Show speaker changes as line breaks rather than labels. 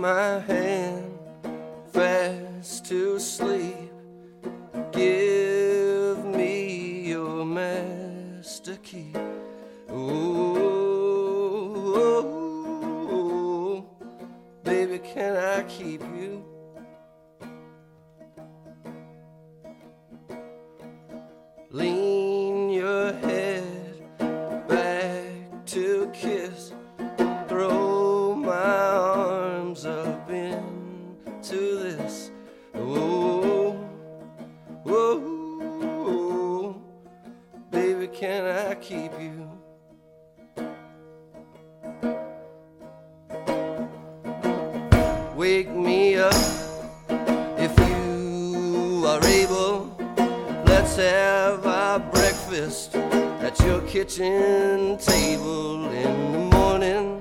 my hand fast to sleep. Give me your master key. Oh, baby, can I keep you? Lean your head back to kiss. Throw my arms up into this. Oh, baby, can I keep you? Wake me up if you are able. Let's have our breakfast at your kitchen table in the morning.